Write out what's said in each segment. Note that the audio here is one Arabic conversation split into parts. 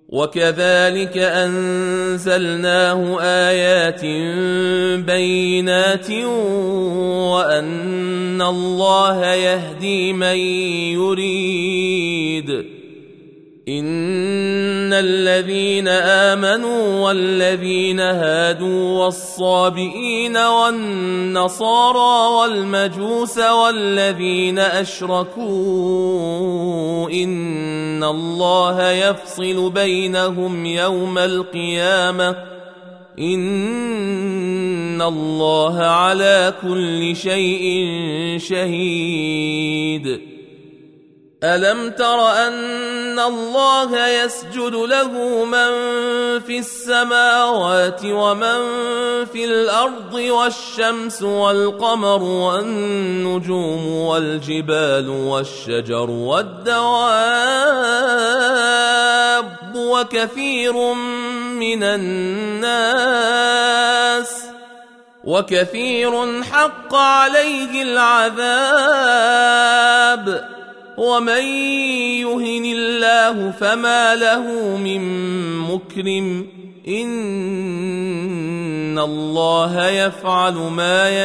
وكذلك أنزلناه آيات بينات وأن الله يهدي من يريد. إن الذين آمنوا والذين هادوا والصابئين والنصارى والمجوس والذين أشركوا إن الله يفصل بينهم يوم القيامة إن الله على كل شيء شهيد. ألم تر أن الله يسجد له من في السماوات ومن في الأرض والشمس والقمر والنجوم والجبال والشجر والدواب وكثير حق عليه العذاب ومن يهن الله فما له من مكرم إن الله يفعل ما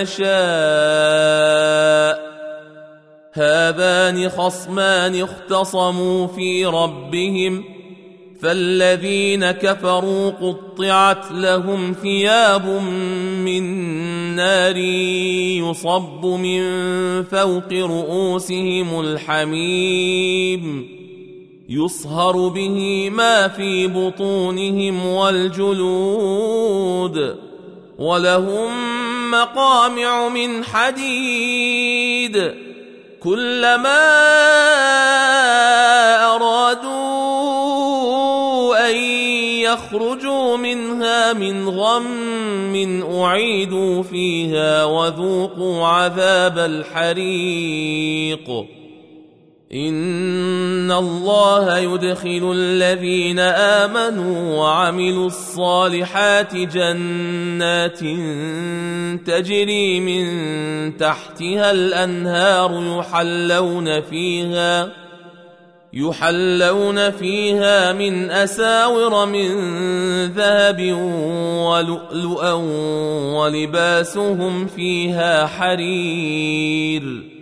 يشاء. هذان خصمان اختصموا في ربهم فالذين كفروا قطعت لهم ثياب من نار يصب من فوق رؤوسهم الحميم يصهر به ما في بطونهم والجلود ولهم مقامع من حديد كلما أرادوا أن يخرجوا منها من غم أعيدوا فيها وذوقوا عذاب الحريق. إن الله يدخل الذين آمنوا وعملوا الصالحات جنات تجري من تحتها الأنهار يحلون فيها من أساور من ذهب ولؤلؤا ولباسهم فيها حرير